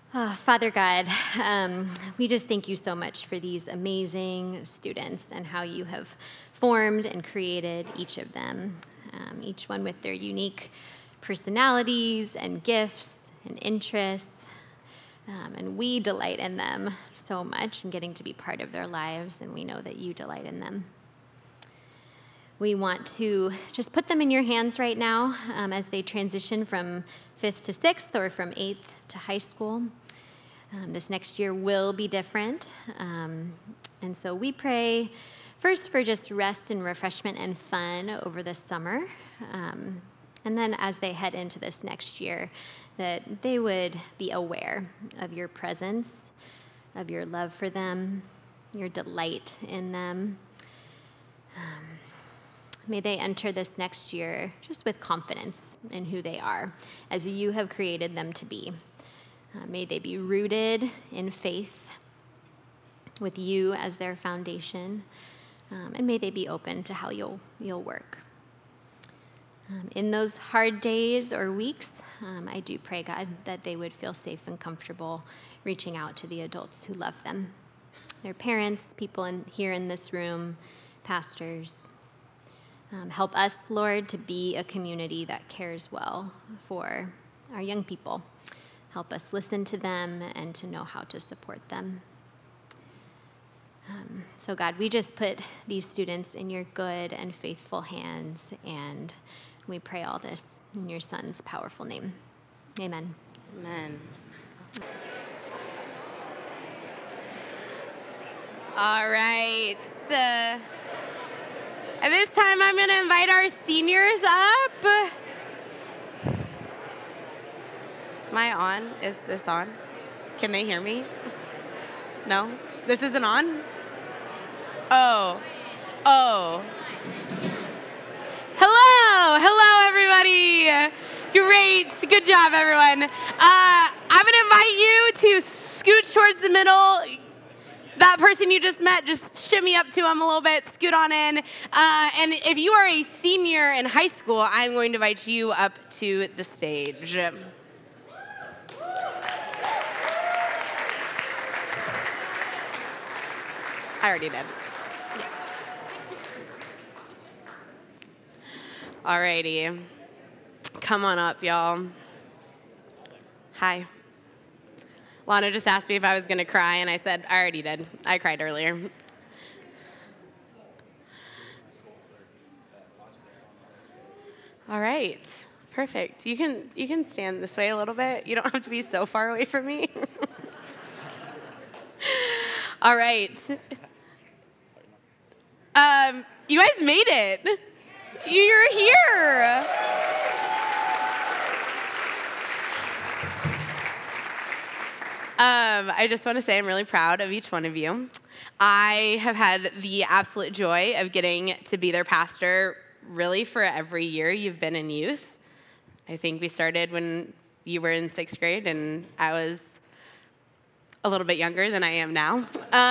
Father God, we just thank you so much for these amazing students and how you have formed and created each of them, each one with their unique personalities and gifts and interests. And we delight in them so much and getting to be part of their lives, and we know that you delight in them. We want to just put them in your hands right now as they transition from 5th to 6th or from 8th to high school. This next year will be different. And so we pray first for just rest and refreshment and fun over the summer. And then as they head into this next year, that they would be aware of your presence, of your love for them, your delight in them. May they enter this next year just with confidence in who they are, as you have created them to be. May they be rooted in faith with you as their foundation, and may they be open to how you'll work. In those hard days or weeks, I do pray, God, that they would feel safe and comfortable reaching out to the adults who love them, their parents, people here in this room, pastors. Help us, Lord, to be a community that cares well for our young people. Help us listen to them and to know how to support them. So, God, we just put these students in your good and faithful hands, and we pray all this in your Son's powerful name. Amen. Amen. All right. At this time, I'm going to invite our seniors up. Am I on? Is this on? Can they hear me? No? This isn't on? Oh. Hello, everybody. Great. Good job, everyone. I'm going to invite you to scooch towards the middle. That person you just met, just shimmy up to them a little bit, scoot on in. And if you are a senior in high school, I'm going to invite you up to the stage. I already did. Alrighty. Come on up, y'all. Hi. Lana just asked me if I was going to cry, and I said, I already did. I cried earlier. All right. Perfect. You can stand this way a little bit. You don't have to be so far away from me. All right. You guys made it. You're here. I just want to say I'm really proud of each one of you. I have had the absolute joy of getting to be their pastor really for every year you've been in youth. I think we started when you were in 6th grade, and I was a little bit younger than I am now.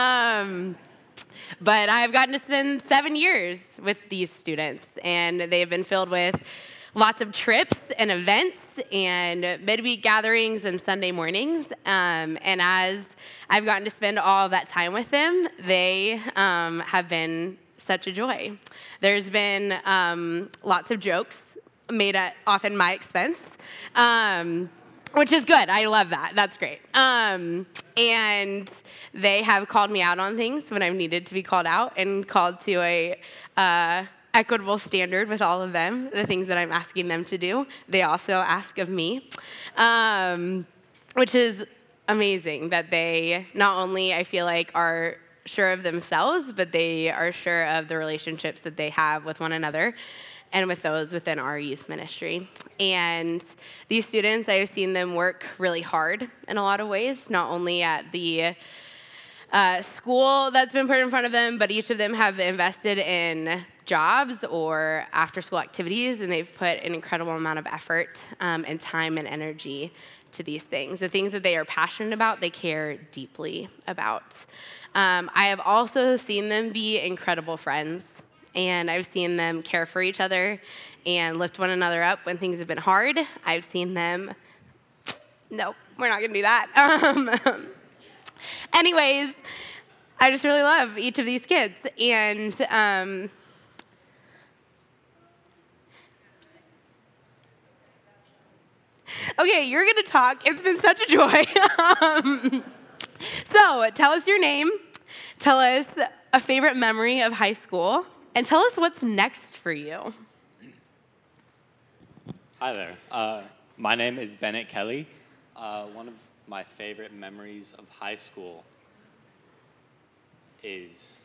But I've gotten to spend 7 years with these students, and they have been filled with lots of trips and events and midweek gatherings and Sunday mornings. And as I've gotten to spend all of that time with them, they have been such a joy. There's been lots of jokes made at often my expense, which is good. I love that. That's great. And they have called me out on things when I've needed to be called out and called to a equitable standard with all of them, the things that I'm asking them to do. They also ask of me, which is amazing that they not only, I feel like, are sure of themselves, but they are sure of the relationships that they have with one another and with those within our youth ministry. And these students, I have seen them work really hard in a lot of ways, not only at the school that's been put in front of them, but each of them have invested in jobs or after-school activities, and they've put an incredible amount of effort and time and energy to these things. The things that they are passionate about, they care deeply about. I have also seen them be incredible friends, and I've seen them care for each other and lift one another up when things have been hard. I've seen them Nope, we're not going to do that. Anyways, I just really love each of these kids. And okay, you're going to talk. It's been such a joy. So tell us your name. Tell us a favorite memory of high school. And tell us what's next for you. Hi there. My name is Bennett Kelly. One of my favorite memories of high school is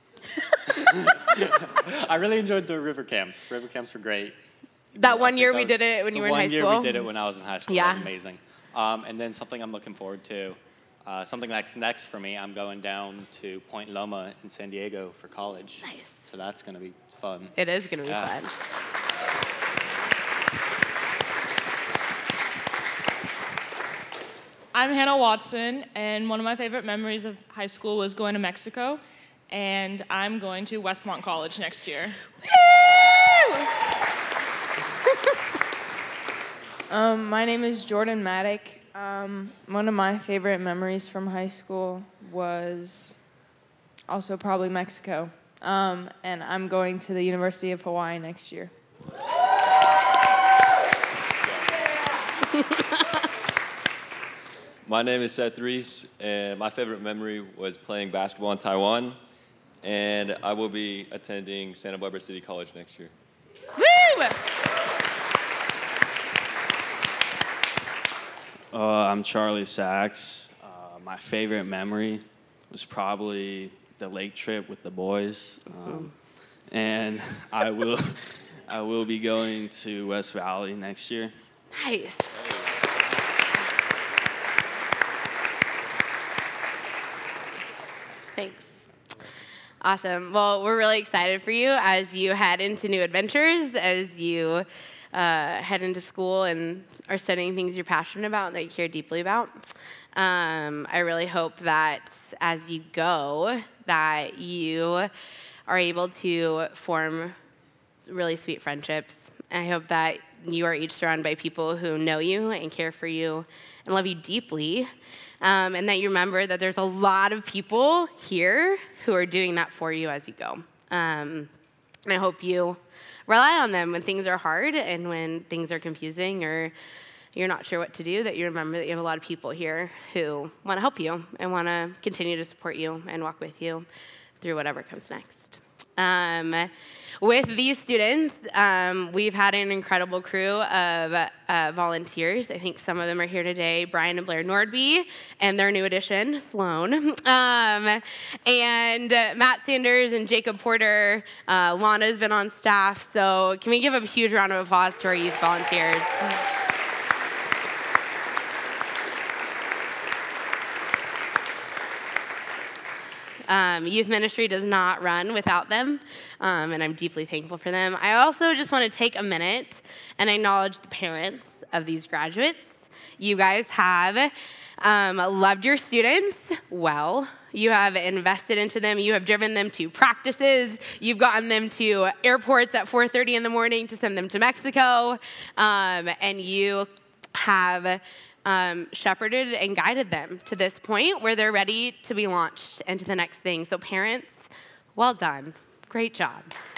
I really enjoyed the river camps. River camps were great. That one year we did it when you were in high school? The 1 year we did it when I was in high school. Yeah. It was amazing. And then something I'm looking forward to, something that's next for me, I'm going down to Point Loma in San Diego for college. Nice. So that's going to be fun. It is going to be fun. I'm Hannah Watson, and one of my favorite memories of high school was going to Mexico, and I'm going to Westmont College next year. My name is Jordan Maddock. One of my favorite memories from high school was also probably Mexico, and I'm going to the University of Hawaii next year. My name is Seth Reese, and my favorite memory was playing basketball in Taiwan, and I will be attending Santa Barbara City College next year. Woo! I'm Charlie Sachs. My favorite memory was probably the lake trip with the boys, and I will be going to West Valley next year. Nice. Thanks. Awesome. Well, we're really excited for you as you head into new adventures, as you head into school and are studying things you're passionate about and that you care deeply about. I really hope that as you go, that you are able to form really sweet friendships. I hope that you are each surrounded by people who know you and care for you and love you deeply. And that you remember that there's a lot of people here who are doing that for you as you go. And I hope you rely on them when things are hard and when things are confusing or you're not sure what to do, that you remember that you have a lot of people here who want to help you and want to continue to support you and walk with you through whatever comes next. With these students, we've had an incredible crew of volunteers. I think some of them are here today, Brian and Blair Nordby, and their new addition, Sloan. And Matt Sanders and Jacob Porter. Lana's been on staff. So can we give a huge round of applause to our youth volunteers? Youth ministry does not run without them, and I'm deeply thankful for them. I also just want to take a minute and acknowledge the parents of these graduates. You guys have loved your students well. You have invested into them. You have driven them to practices. You've gotten them to airports at 4:30 in the morning to send them to Mexico, and you have shepherded and guided them to this point where they're ready to be launched into the next thing. So parents, well done. Great job.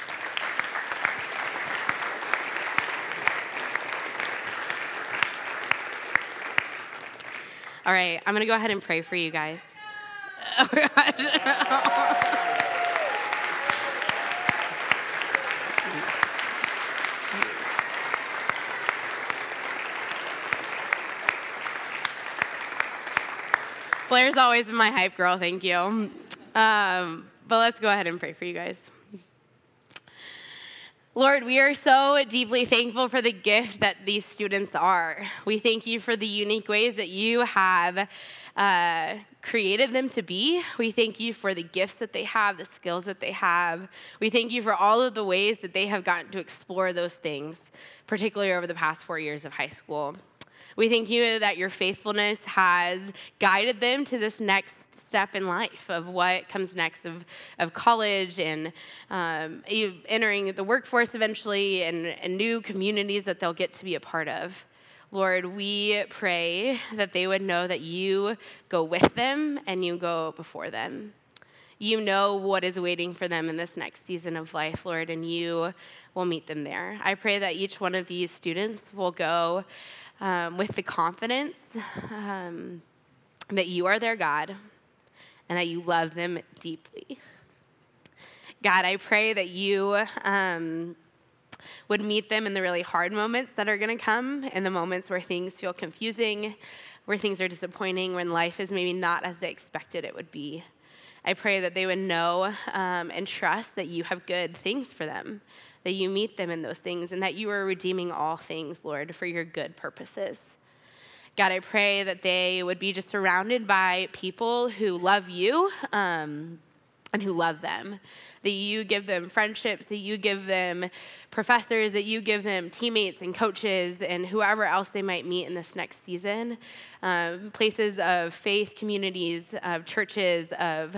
All right, I'm going to go ahead and pray for you guys. Oh, gosh. Blair's always been my hype girl, thank you. But let's go ahead and pray for you guys. Lord, we are so deeply thankful for the gift that these students are. We thank you for the unique ways that you have created them to be. We thank you for the gifts that they have, the skills that they have. We thank you for all of the ways that they have gotten to explore those things, particularly over the past 4 years of high school. We thank you that your faithfulness has guided them to this next step in life of what comes next of college and entering the workforce eventually and new communities that they'll get to be a part of. Lord, we pray that they would know that you go with them and you go before them. You know what is waiting for them in this next season of life, Lord, and you will meet them there. I pray that each one of these students will go with the confidence that you are their God and that you love them deeply. God, I pray that you would meet them in the really hard moments that are going to come, in the moments where things feel confusing, where things are disappointing, when life is maybe not as they expected it would be. I pray that they would know and trust that you have good things for them, that you meet them in those things, and that you are redeeming all things, Lord, for your good purposes. God, I pray that they would be just surrounded by people who love you and who love them, that you give them friendships, that you give them professors, that you give them teammates and coaches and whoever else they might meet in this next season, places of faith, communities, of churches, of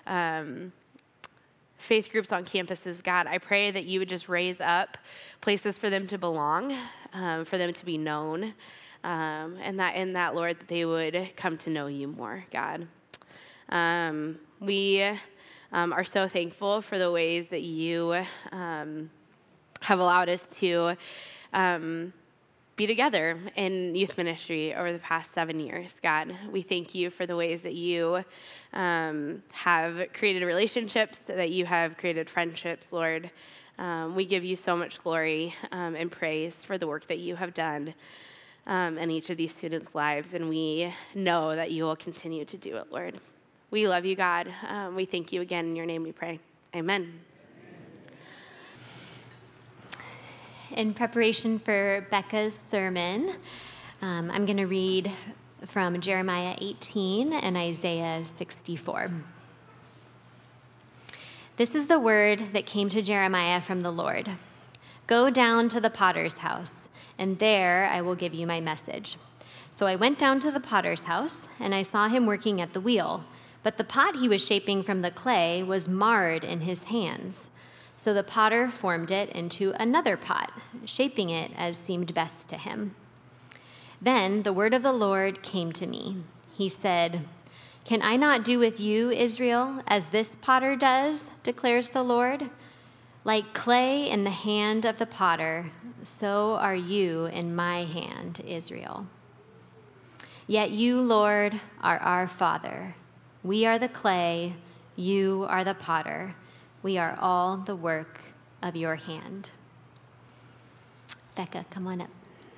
faith groups on campuses. God, I pray that you would just raise up places for them to belong, for them to be known, and that in that, Lord, that they would come to know you more, God. We are so thankful for the ways that you have allowed us to be together in youth ministry over the past 7 years, God. We thank you for the ways that you have created relationships, that you have created friendships, Lord. We give you so much glory and praise for the work that you have done in each of these students' lives, and we know that you will continue to do it, Lord. We love you, God. We thank you again. In your name we pray. Amen. In preparation for Becca's sermon, I'm going to read from Jeremiah 18 and Isaiah 64. This is the word that came to Jeremiah from the Lord. Go down to the potter's house, and there I will give you my message. So I went down to the potter's house, and I saw him working at the wheel. But the pot he was shaping from the clay was marred in his hands. So the potter formed it into another pot, shaping it as seemed best to him. Then the word of the Lord came to me. He said, "Can I not do with you, Israel, as this potter does, declares the Lord? Like clay in the hand of the potter, so are you in my hand, Israel. Yet you, Lord, are our Father. We are the clay, you are the potter. We are all the work of your hand." Becca, come on up.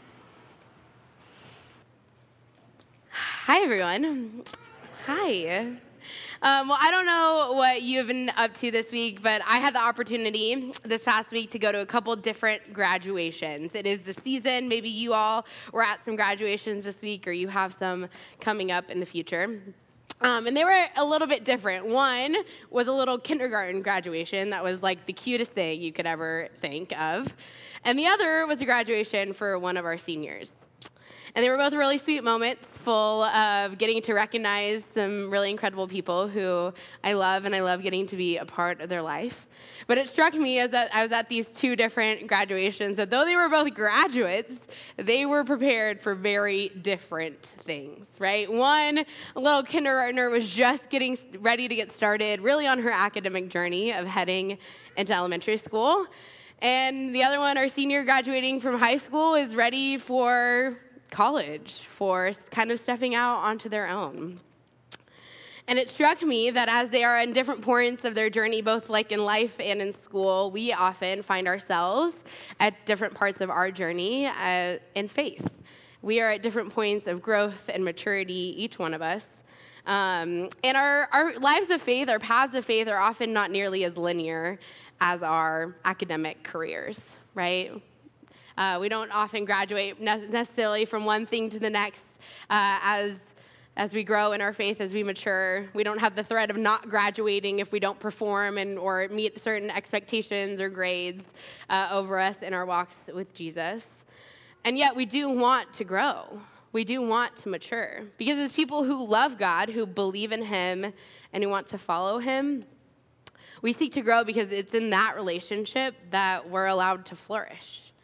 Hi, everyone. Hi. Well, I don't know what you've been up to this week, but I had the opportunity this past week to go to a couple different graduations. It is the season. Maybe you all were at some graduations this week, or you have some coming up in the future. And they were a little bit different. One was a little kindergarten graduation that was like the cutest thing you could ever think of. And the other was a graduation for one of our seniors. And they were both really sweet moments, full of getting to recognize some really incredible people who I love, and I love getting to be a part of their life. But it struck me as that I was at these two different graduations that though they were both graduates, they were prepared for very different things, right? One, a little kindergartner, was just getting ready to get started, really on her academic journey of heading into elementary school. And the other one, our senior graduating from high school, is ready for college, for kind of stepping out onto their own. And it struck me that as they are in different points of their journey, both like in life and in school, we often find ourselves at different parts of our journey in faith. We are at different points of growth and maturity, each one of us. And our lives of faith, our paths of faith, are often not nearly as linear as our academic careers, right? We don't often graduate necessarily from one thing to the next as we grow in our faith, as we mature. We don't have the threat of not graduating if we don't perform or meet certain expectations or grades over us in our walks with Jesus. And yet we do want to grow. We do want to mature. Because as people who love God, who believe in him, and who want to follow him, we seek to grow because it's in that relationship that we're allowed to flourish.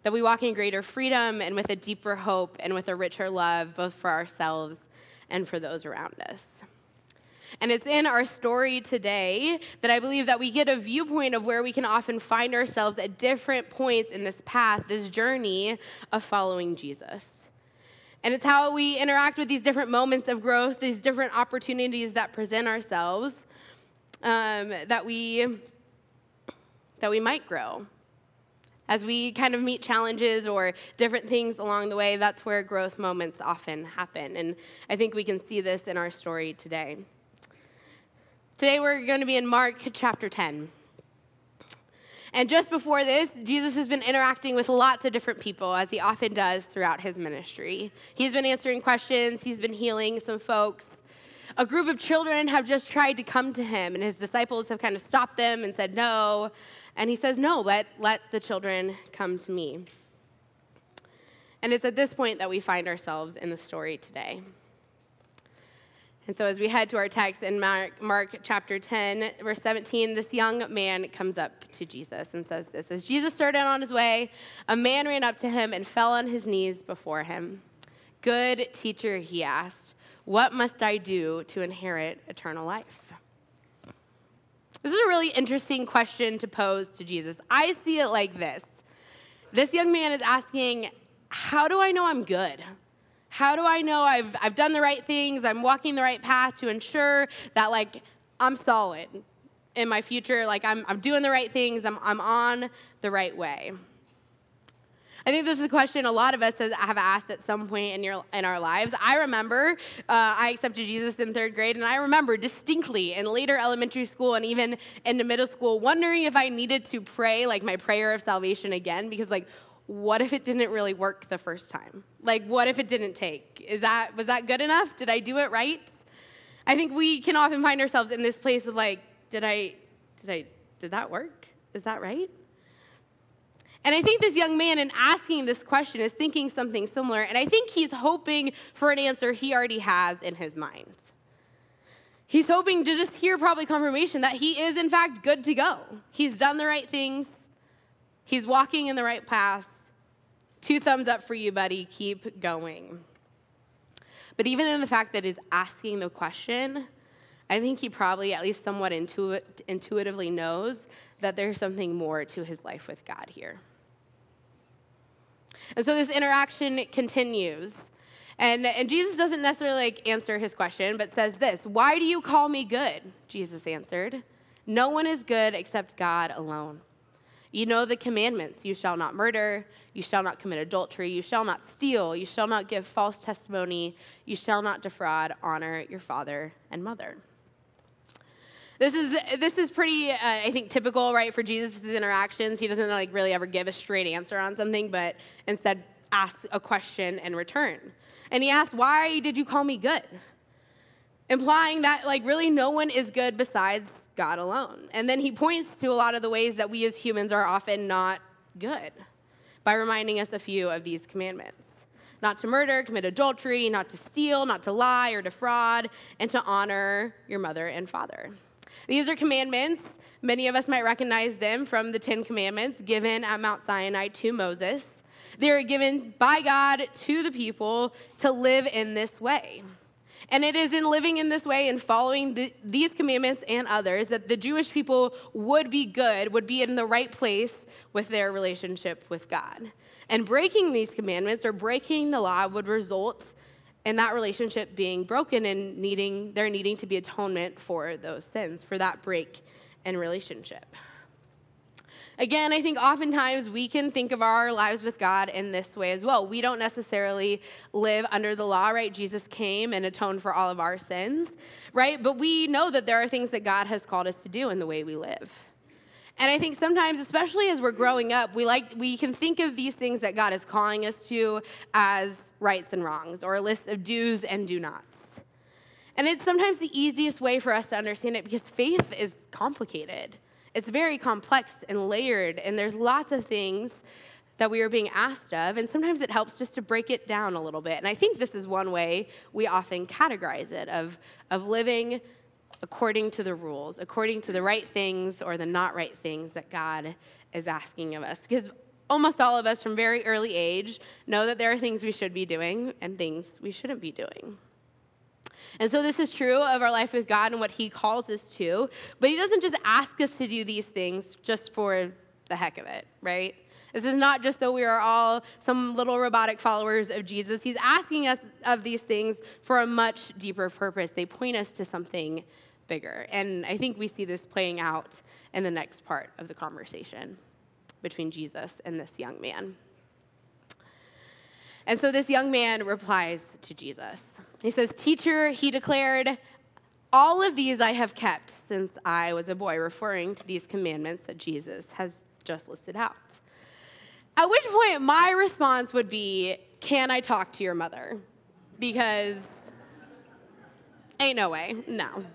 that we walk in greater freedom and with a deeper hope and with a richer love, both for ourselves and for those around us. And it's in our story today that I believe that we get a viewpoint of where we can often find ourselves at different points in this path, this journey of following Jesus. And it's how we interact with these different moments of growth, these different opportunities that present ourselves, that we might grow. As we kind of meet challenges or different things along the way, that's where growth moments often happen. And I think we can see this in our story today. Today we're going to be in Mark chapter 10. And just before this, Jesus has been interacting with lots of different people, as he often does throughout his ministry. He's been answering questions. He's been healing some folks. A group of children have just tried to come to him, and his disciples have kind of stopped them and said no. And he says, no, let the children come to me. And it's at this point that we find ourselves in the story today. And so as we head to our text in Mark chapter 10, verse 17, this young man comes up to Jesus and says this. As Jesus started on his way, a man ran up to him and fell on his knees before him. Good teacher, he asked, what must I do to inherit eternal life? This is a really interesting question to pose to Jesus. I see it like this. This young man is asking, how do I know I'm good? How do I know I've done the right things, I'm walking the right path to ensure that, like, I'm solid in my future, like I'm doing the right things, I'm on the right way? I think this is a question a lot of us have asked at some point in our lives. I remember I accepted Jesus in 3rd grade, and I remember distinctly in later elementary school and even into middle school wondering if I needed to pray, like, my prayer of salvation again, because, like, what if it didn't really work the first time? Like, what if it didn't take? Was that good enough? Did I do it right? I think we can often find ourselves in this place of, like, did that work? Is that right? And I think this young man, in asking this question, is thinking something similar, and I think he's hoping for an answer he already has in his mind. He's hoping to just hear probably confirmation that he is, in fact, good to go. He's done the right things. He's walking in the right path. 2 thumbs up for you, buddy. Keep going. But even in the fact that he's asking the question, I think he probably, at least somewhat intuitively knows that there's something more to his life with God here. And so this interaction continues. And Jesus doesn't necessarily answer his question, but says this, why do you call me good? Jesus answered, no one is good except God alone. You know the commandments. You shall not murder. You shall not commit adultery. You shall not steal. You shall not give false testimony. You shall not defraud. Honor your father and mother. This is pretty, I think, typical, right, for Jesus' interactions. He doesn't, like, really ever give a straight answer on something, but instead asks a question in return. And he asked, why did you call me good? Implying that, like, really no one is good besides God alone. And then he points to a lot of the ways that we as humans are often not good by reminding us a few of these commandments. Not to murder, commit adultery, not to steal, not to lie or defraud, and to honor your mother and father. These are commandments. Many of us might recognize them from the 10 Commandments given at Mount Sinai to Moses. They are given by God to the people to live in this way. And it is in living in this way and following these commandments and others that the Jewish people would be good, would be in the right place with their relationship with God. And breaking these commandments or breaking the law would result in that relationship being broken and there needing to be atonement for those sins, for that break in relationship. Again, I think oftentimes we can think of our lives with God in this way as well. We don't necessarily live under the law, right? Jesus came and atoned for all of our sins, right? But we know that there are things that God has called us to do in the way we live. And I think sometimes, especially as we're growing up, we can think of these things that God is calling us to as rights and wrongs, or a list of do's and do nots. And it's sometimes the easiest way for us to understand it because faith is complicated. It's very complex and layered, and there's lots of things that we are being asked of, and sometimes it helps just to break it down a little bit. And I think this is one way we often categorize it, of living according to the rules, according to the right things or the not right things that God is asking of us. Because almost all of us from very early age know that there are things we should be doing and things we shouldn't be doing. And so this is true of our life with God and what he calls us to, but he doesn't just ask us to do these things just for the heck of it, right? This is not just so we are all some little robotic followers of Jesus. He's asking us of these things for a much deeper purpose. They point us to something bigger. And I think we see this playing out in the next part of the conversation between Jesus and this young man. And so this young man replies to Jesus. He says, "Teacher," he declared, "all of these I have kept since I was a boy," referring to these commandments that Jesus has just listed out. At which point my response would be, "Can I talk to your mother?" Because ain't no way, no.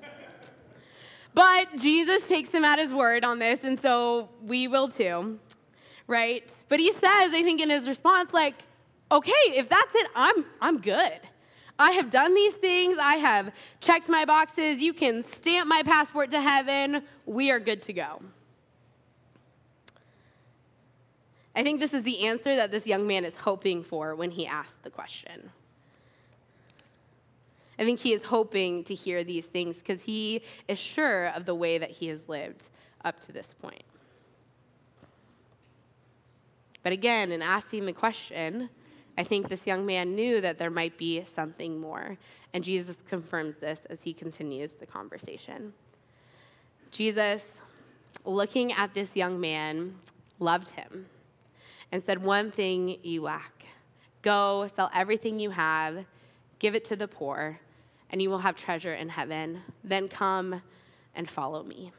But Jesus takes him at his word on this, and so we will too, right? But he says, I think in his response, like, okay, if that's it, I'm good. I have done these things. I have checked my boxes. You can stamp my passport to heaven. We are good to go. I think this is the answer that this young man is hoping for when he asks the question. I think he is hoping to hear these things because he is sure of the way that he has lived up to this point. But again, in asking the question, I think this young man knew that there might be something more, and Jesus confirms this as he continues the conversation. Jesus, looking at this young man, loved him and said, "One thing you lack. Go, sell everything you have, give it to the poor, and you will have treasure in heaven. Then come and follow me."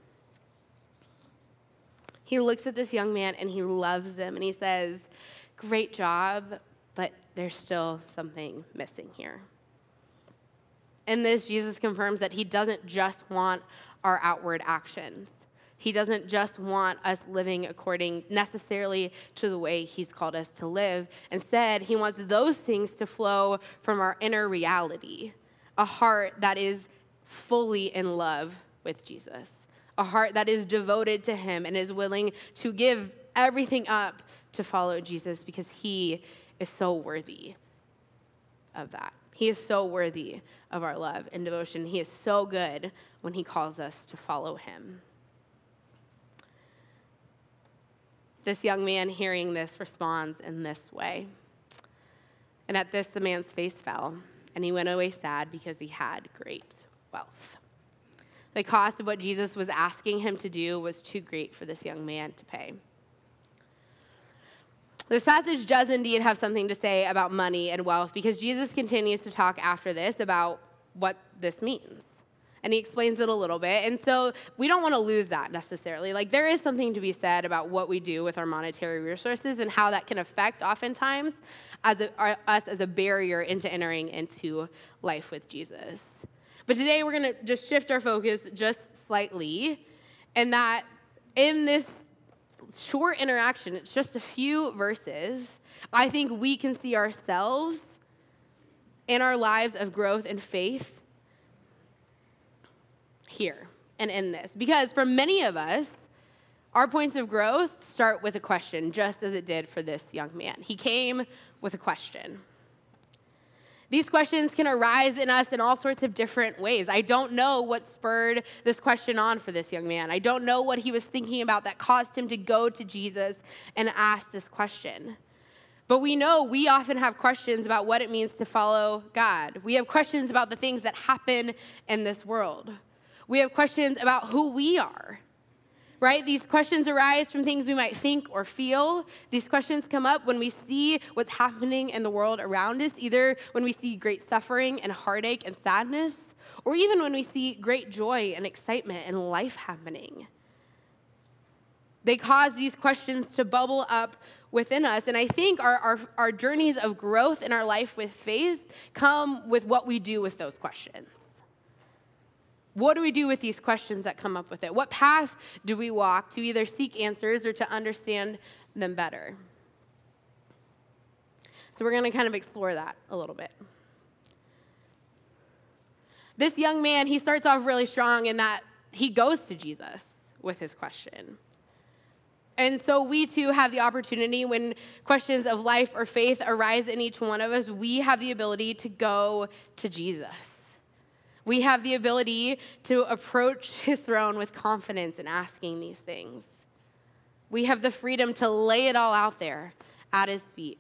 He looks at this young man and he loves him and he says, "Great job, but there's still something missing here." In this, Jesus confirms that he doesn't just want our outward actions. He doesn't just want us living according necessarily to the way he's called us to live. Instead, he wants those things to flow from our inner reality, a heart that is fully in love with Jesus, a heart that is devoted to him and is willing to give everything up to follow Jesus because he is so worthy of that. He is so worthy of our love and devotion. He is so good when he calls us to follow him. This young man, hearing this, responds in this way. And at this, the man's face fell, and he went away sad because he had great wealth. The cost of what Jesus was asking him to do was too great for this young man to pay. This passage does indeed have something to say about money and wealth because Jesus continues to talk after this about what this means. And he explains it a little bit. And so we don't want to lose that necessarily. Like, there is something to be said about what we do with our monetary resources and how that can affect oftentimes us as a barrier into entering into life with Jesus. But today we're going to just shift our focus just slightly, and that in this short interaction, it's just a few verses, I think we can see ourselves in our lives of growth and faith here and in this. Because for many of us, our points of growth start with a question, just as it did for this young man. He came with a question. These questions can arise in us in all sorts of different ways. I don't know what spurred this question on for this young man. I don't know what he was thinking about that caused him to go to Jesus and ask this question. But we know we often have questions about what it means to follow God. We have questions about the things that happen in this world. We have questions about who we are, right? These questions arise from things we might think or feel. These questions come up when we see what's happening in the world around us, either when we see great suffering and heartache and sadness, or even when we see great joy and excitement and life happening. They cause these questions to bubble up within us. And I think our journeys of growth in our life with faith come with what we do with those questions. What do we do with these questions that come up with it? What path do we walk to either seek answers or to understand them better? So we're going to kind of explore that a little bit. This young man, he starts off really strong in that he goes to Jesus with his question. And so we too have the opportunity when questions of life or faith arise in each one of us, we have the ability to go to Jesus. We have the ability to approach his throne with confidence in asking these things. We have the freedom to lay it all out there at his feet.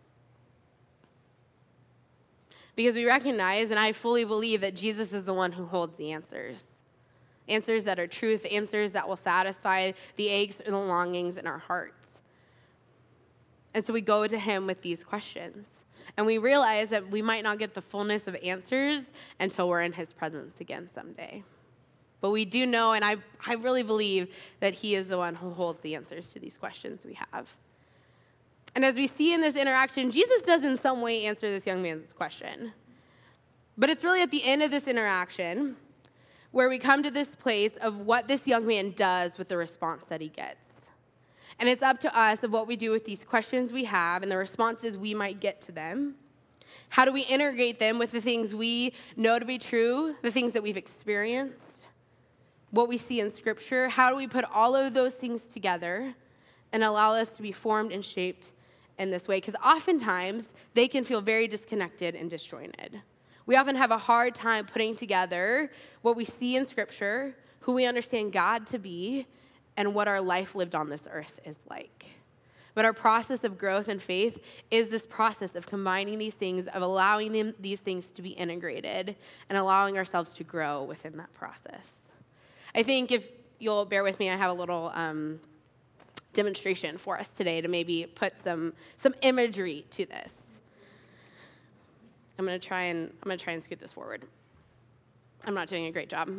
Because we recognize, and I fully believe, that Jesus is the one who holds the answers. Answers that are truth, answers that will satisfy the aches and the longings in our hearts. And so we go to him with these questions. And we realize that we might not get the fullness of answers until we're in his presence again someday. But we do know, and I really believe, that he is the one who holds the answers to these questions we have. And as we see in this interaction, Jesus does in some way answer this young man's question. But it's really at the end of this interaction where we come to this place of what this young man does with the response that he gets. And it's up to us of what we do with these questions we have and the responses we might get to them. How do we integrate them with the things we know to be true, the things that we've experienced, what we see in Scripture? How do we put all of those things together and allow us to be formed and shaped in this way? Because oftentimes, they can feel very disconnected and disjointed. We often have a hard time putting together what we see in Scripture, who we understand God to be, and what our life lived on this earth is like. But our process of growth and faith is this process of combining these things, of allowing these things to be integrated, and allowing ourselves to grow within that process. I think if you'll bear with me, I have a little demonstration for us today to maybe put some imagery to this. I'm gonna try and scoot this forward. I'm not doing a great job.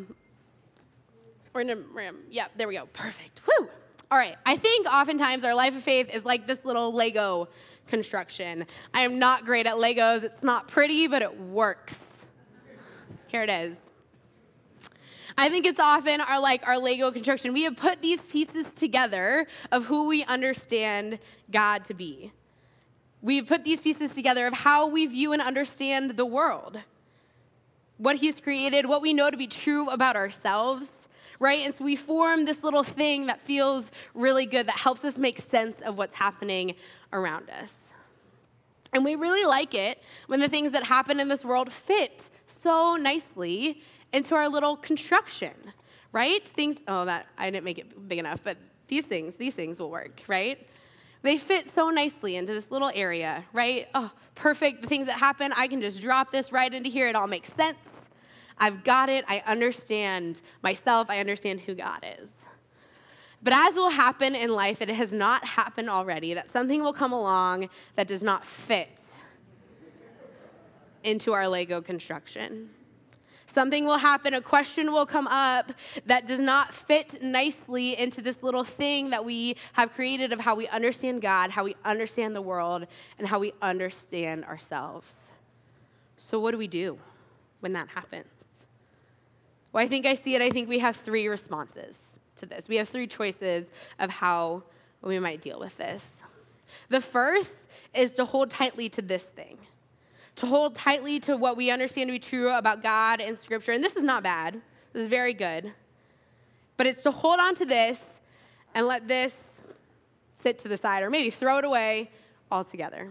Yeah, there we go. Perfect. Woo! All right. I think oftentimes our life of faith is like this little Lego construction. I am not great at Legos. It's not pretty, but it works. Here it is. I think it's often our Lego construction. We have put these pieces together of who we understand God to be. We've put these pieces together of how we view and understand the world, what he's created, what we know to be true about ourselves, right? And so we form this little thing that feels really good, that helps us make sense of what's happening around us. And we really like it when the things that happen in this world fit so nicely into our little construction, right? I didn't make it big enough, but these things will work, right? They fit so nicely into this little area, right? Oh, perfect. The things that happen, I can just drop this right into here. It all makes sense. I've got it. I understand myself. I understand who God is. But as will happen in life, it has not happened already, that something will come along that does not fit into our Lego construction. Something will happen, a question will come up that does not fit nicely into this little thing that we have created of how we understand God, how we understand the world, and how we understand ourselves. So what do we do when that happens? Well, I think we have three responses to this. We have three choices of how we might deal with this. The first is to hold tightly to this thing. To hold tightly to what we understand to be true about God and Scripture. And this is not bad. This is very good. But it's to hold on to this and let this sit to the side, or maybe throw it away altogether.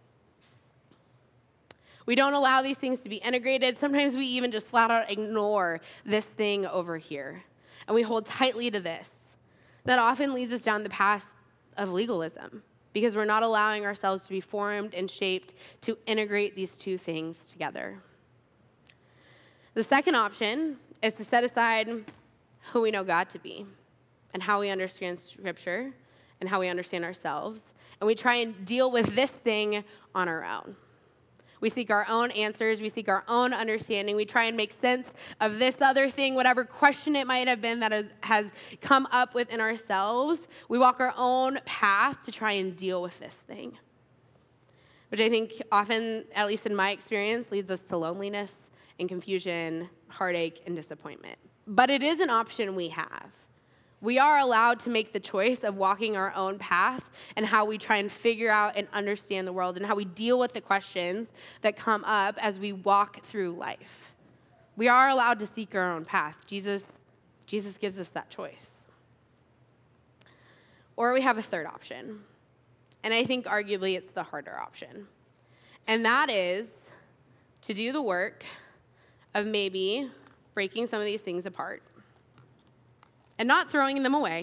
We don't allow these things to be integrated. Sometimes we even just flat out ignore this thing over here. And we hold tightly to this. That often leads us down the path of legalism, because we're not allowing ourselves to be formed and shaped to integrate these two things together. The second option is to set aside who we know God to be and how we understand Scripture and how we understand ourselves, and we try and deal with this thing on our own. We seek our own answers. We seek our own understanding. We try and make sense of this other thing, whatever question it might have been that has come up within ourselves. We walk our own path to try and deal with this thing, which I think often, at least in my experience, leads us to loneliness and confusion, heartache, and disappointment. But it is an option we have. We are allowed to make the choice of walking our own path and how we try and figure out and understand the world and how we deal with the questions that come up as we walk through life. We are allowed to seek our own path. Jesus gives us that choice. Or we have a third option. And I think arguably it's the harder option. And that is to do the work of maybe breaking some of these things apart and not throwing them away,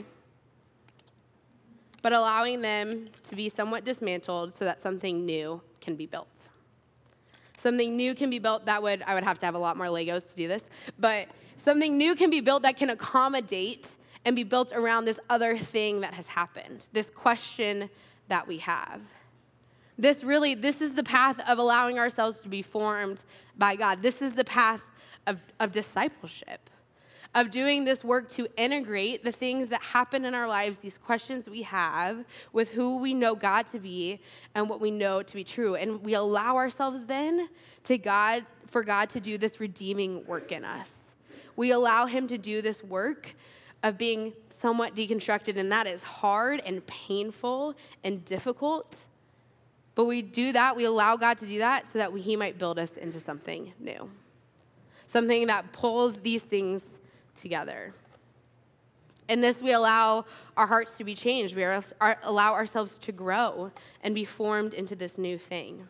but allowing them to be somewhat dismantled so that something new can be built. Something new can be built I would have to have a lot more Legos to do this, but something new can be built that can accommodate and be built around this other thing that has happened, this question that we have. This is the path of allowing ourselves to be formed by God. This is the path of discipleship, of doing this work to integrate the things that happen in our lives, these questions we have, with who we know God to be and what we know to be true. And we allow ourselves then for God to do this redeeming work in us. We allow him to do this work of being somewhat deconstructed, and that is hard and painful and difficult. But we do that, we allow God to do that so that he might build us into something new. Something that pulls these things together. In this, we allow our hearts to be changed. We allow ourselves to grow and be formed into this new thing.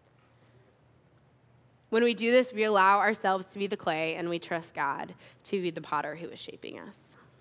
When we do this, we allow ourselves to be the clay, and we trust God to be the potter who is shaping us.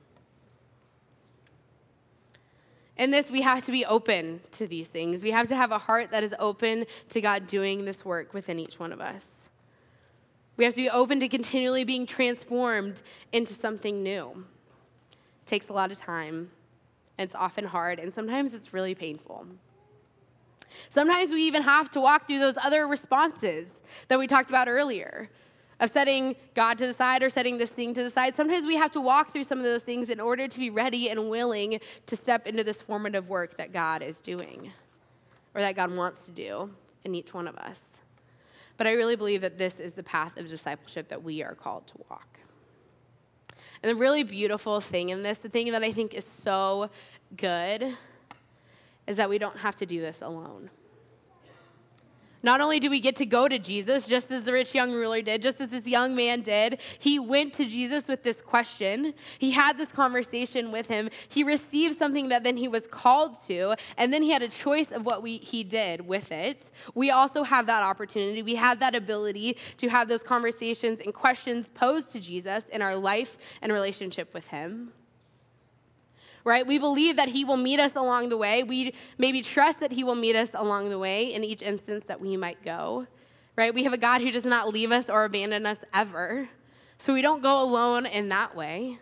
In this, we have to be open to these things. We have to have a heart that is open to God doing this work within each one of us. We have to be open to continually being transformed into something new. It takes a lot of time, and it's often hard, and sometimes it's really painful. Sometimes we even have to walk through those other responses that we talked about earlier, of setting God to the side or setting this thing to the side. Sometimes we have to walk through some of those things in order to be ready and willing to step into this formative work that God is doing, or that God wants to do in each one of us. But I really believe that this is the path of discipleship that we are called to walk. And the really beautiful thing in this, the thing that I think is so good, is that we don't have to do this alone. Not only do we get to go to Jesus, just as the rich young ruler did, just as this young man did, he went to Jesus with this question. He had this conversation with him. He received something that then he was called to, and then he had a choice of what he did with it. We also have that opportunity. We have that ability to have those conversations and questions posed to Jesus in our life and relationship with him. Right? We believe that he will meet us along the way. We maybe trust that he will meet us along the way in each instance that we might go. Right? We have a God who does not leave us or abandon us ever. So we don't go alone in that way.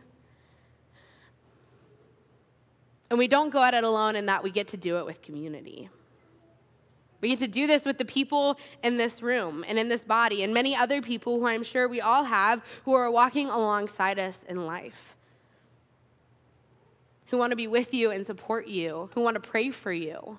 And we don't go at it alone in that we get to do it with community. We get to do this with the people in this room and in this body and many other people who I'm sure we all have who are walking alongside us in life, who want to be with you and support you, who want to pray for you.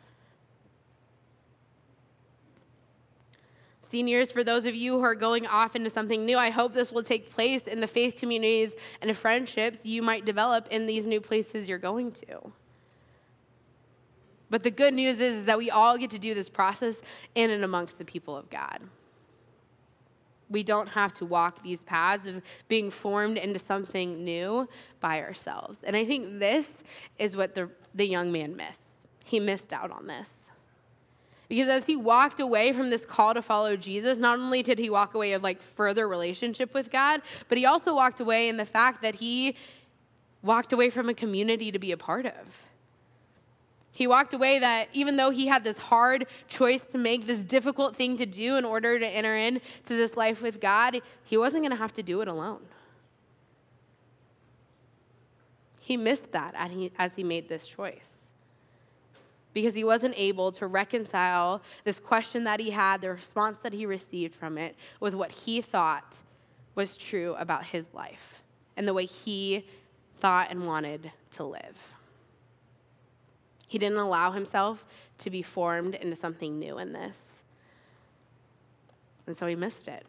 Seniors, for those of you who are going off into something new, I hope this will take place in the faith communities and friendships you might develop in these new places you're going to. But the good news is that we all get to do this process in and amongst the people of God. We don't have to walk these paths of being formed into something new by ourselves. And I think this is what the young man missed. He missed out on this. Because as he walked away from this call to follow Jesus, not only did he walk away of further relationship with God, but he also walked away in the fact that he walked away from a community to be a part of. He walked away that even though he had this hard choice to make, this difficult thing to do in order to enter into this life with God, he wasn't going to have to do it alone. He missed that as he made this choice, because he wasn't able to reconcile this question that he had, the response that he received from it, with what he thought was true about his life and the way he thought and wanted to live. He didn't allow himself to be formed into something new in this. And so he missed it.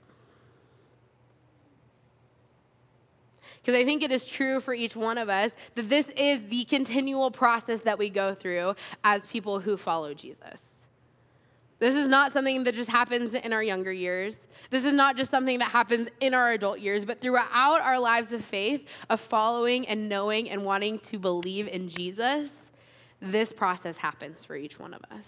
Because I think it is true for each one of us that this is the continual process that we go through as people who follow Jesus. This is not something that just happens in our younger years. This is not just something that happens in our adult years, but throughout our lives of faith, of following and knowing and wanting to believe in Jesus, this process happens for each one of us.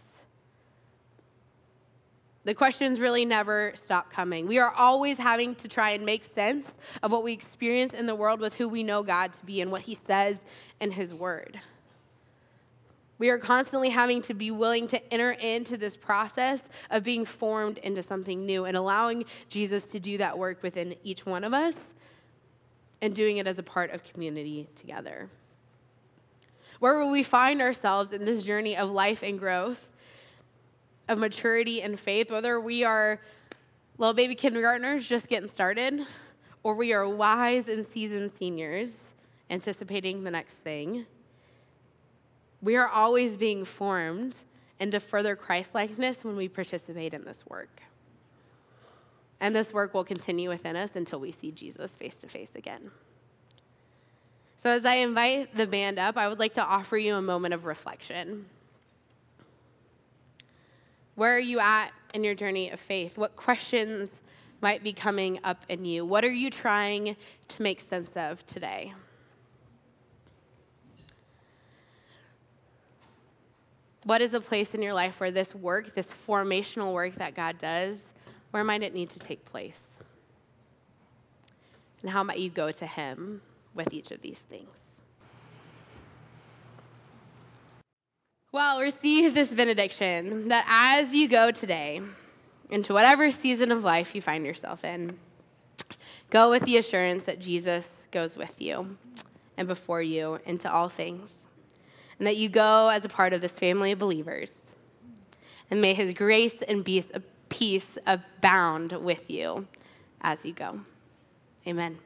The questions really never stop coming. We are always having to try and make sense of what we experience in the world with who we know God to be and what he says in his word. We are constantly having to be willing to enter into this process of being formed into something new and allowing Jesus to do that work within each one of us and doing it as a part of community together. Where will we find ourselves in this journey of life and growth, of maturity and faith, whether we are little baby kindergartners just getting started, or we are wise and seasoned seniors anticipating the next thing? We are always being formed into further Christ-likeness when we participate in this work. And this work will continue within us until we see Jesus face to face again. So as I invite the band up, I would like to offer you a moment of reflection. Where are you at in your journey of faith? What questions might be coming up in you? What are you trying to make sense of today? What is a place in your life where this work, this formational work that God does, where might it need to take place? And how might you go to him with each of these things? Well, receive this benediction that as you go today into whatever season of life you find yourself in, go with the assurance that Jesus goes with you and before you into all things, and that you go as a part of this family of believers. And may his grace and peace abound with you as you go. Amen.